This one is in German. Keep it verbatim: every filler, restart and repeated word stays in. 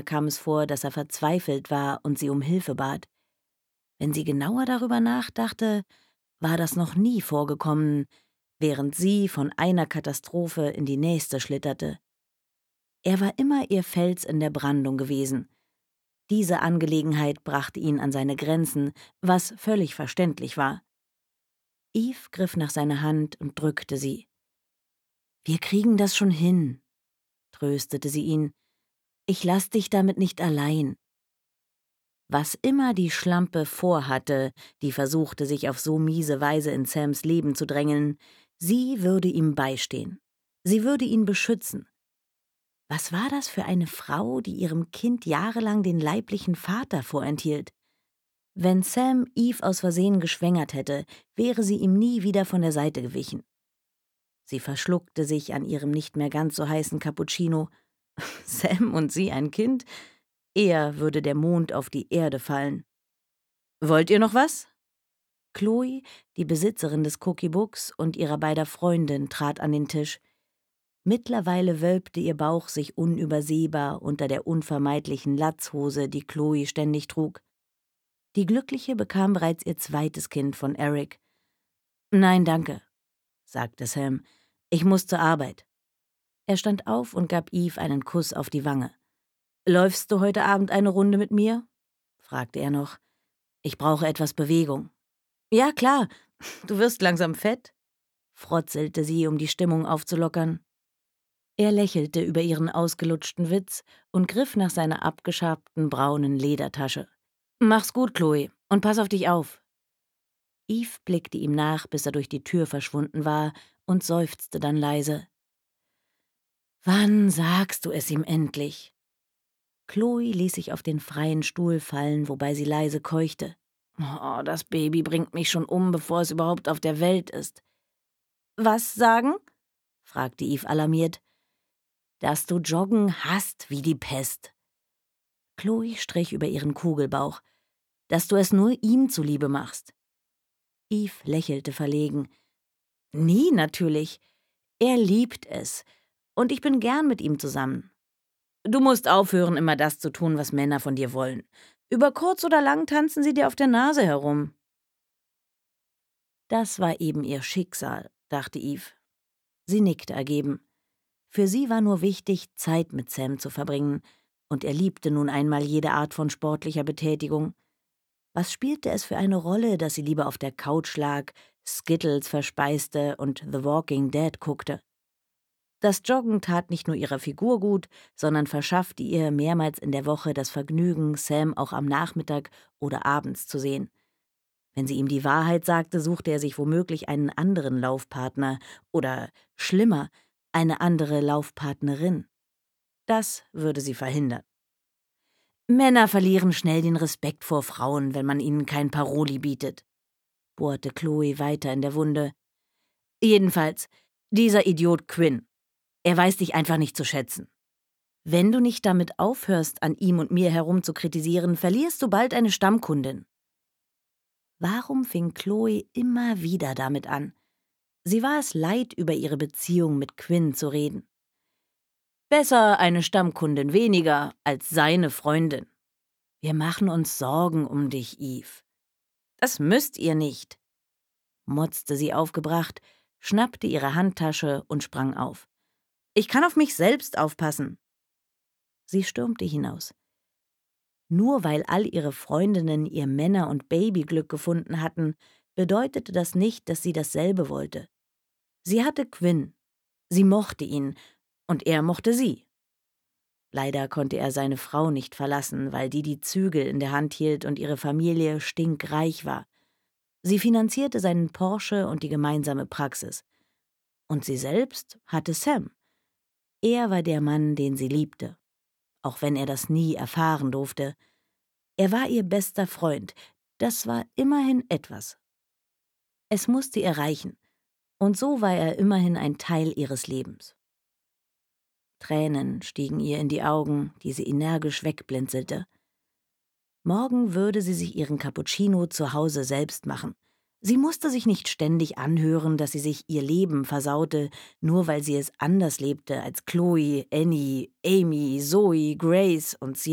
kam es vor, dass er verzweifelt war und sie um Hilfe bat. Wenn sie genauer darüber nachdachte, war das noch nie vorgekommen, während sie von einer Katastrophe in die nächste schlitterte. Er war immer ihr Fels in der Brandung gewesen. Diese Angelegenheit brachte ihn an seine Grenzen, was völlig verständlich war. Eve griff nach seiner Hand und drückte sie. »Wir kriegen das schon hin«, tröstete sie ihn. »Ich lass dich damit nicht allein.« Was immer die Schlampe vorhatte, die versuchte, sich auf so miese Weise in Sams Leben zu drängeln, sie würde ihm beistehen. Sie würde ihn beschützen. Was war das für eine Frau, die ihrem Kind jahrelang den leiblichen Vater vorenthielt? Wenn Sam Eve aus Versehen geschwängert hätte, wäre sie ihm nie wieder von der Seite gewichen. Sie verschluckte sich an ihrem nicht mehr ganz so heißen Cappuccino. Sam und sie ein Kind? Eher würde der Mond auf die Erde fallen. »Wollt ihr noch was?« Chloe, die Besitzerin des Cookiebooks und ihrer beider Freundin, trat an den Tisch. Mittlerweile wölbte ihr Bauch sich unübersehbar unter der unvermeidlichen Latzhose, die Chloe ständig trug. Die Glückliche bekam bereits ihr zweites Kind von Eric. »Nein, danke«, sagte Sam. »Ich muss zur Arbeit.« Er stand auf und gab Eve einen Kuss auf die Wange. »Läufst du heute Abend eine Runde mit mir?« fragte er noch. »Ich brauche etwas Bewegung.« »Ja, klar, du wirst langsam fett«, frotzelte sie, um die Stimmung aufzulockern. Er lächelte über ihren ausgelutschten Witz und griff nach seiner abgeschabten braunen Ledertasche. »Mach's gut, Chloe, und pass auf dich auf.« Eve blickte ihm nach, bis er durch die Tür verschwunden war, und seufzte dann leise. »Wann sagst du es ihm endlich?« Chloe ließ sich auf den freien Stuhl fallen, wobei sie leise keuchte. »Oh, das Baby bringt mich schon um, bevor es überhaupt auf der Welt ist.« »Was sagen?« fragte Eve alarmiert. »Dass du Joggen hasst wie die Pest.« Chloe strich über ihren Kugelbauch. »Dass du es nur ihm zuliebe machst.« Eve lächelte verlegen. »Nie, natürlich. Er liebt es. Und ich bin gern mit ihm zusammen. Du musst aufhören, immer das zu tun, was Männer von dir wollen. Über kurz oder lang tanzen sie dir auf der Nase herum.« Das war eben ihr Schicksal, dachte Eve. Sie nickte ergeben. Für sie war nur wichtig, Zeit mit Sam zu verbringen, und er liebte nun einmal jede Art von sportlicher Betätigung. Was spielte es für eine Rolle, dass sie lieber auf der Couch lag, Skittles verspeiste und The Walking Dead guckte? Das Joggen tat nicht nur ihrer Figur gut, sondern verschaffte ihr mehrmals in der Woche das Vergnügen, Sam auch am Nachmittag oder abends zu sehen. Wenn sie ihm die Wahrheit sagte, suchte er sich womöglich einen anderen Laufpartner oder, schlimmer, eine andere Laufpartnerin. Das würde sie verhindern. »Männer verlieren schnell den Respekt vor Frauen, wenn man ihnen kein Paroli bietet«, bohrte Chloe weiter in der Wunde. »Jedenfalls, dieser Idiot Quinn. Er weiß dich einfach nicht zu schätzen. Wenn du nicht damit aufhörst, an ihm und mir herum zu kritisieren, verlierst du bald eine Stammkundin.« Warum fing Chloe immer wieder damit an? Sie war es leid, über ihre Beziehung mit Quinn zu reden. »Besser eine Stammkundin weniger als seine Freundin. Wir machen uns Sorgen um dich, Eve.« »Das müsst ihr nicht«, motzte sie aufgebracht, schnappte ihre Handtasche und sprang auf. »Ich kann auf mich selbst aufpassen.« Sie stürmte hinaus. Nur weil all ihre Freundinnen ihr Männer- und Babyglück gefunden hatten, bedeutete das nicht, dass sie dasselbe wollte. Sie hatte Quinn, sie mochte ihn, und er mochte sie. Leider konnte er seine Frau nicht verlassen, weil die die Zügel in der Hand hielt und ihre Familie stinkreich war. Sie finanzierte seinen Porsche und die gemeinsame Praxis. Und sie selbst hatte Sam. Er war der Mann, den sie liebte, auch wenn er das nie erfahren durfte. Er war ihr bester Freund, das war immerhin etwas. Es musste ihr reichen, und so war er immerhin ein Teil ihres Lebens. Tränen stiegen ihr in die Augen, die sie energisch wegblinzelte. Morgen würde sie sich ihren Cappuccino zu Hause selbst machen. Sie musste sich nicht ständig anhören, dass sie sich ihr Leben versaute, nur weil sie es anders lebte als Chloe, Annie, Amy, Zoe, Grace und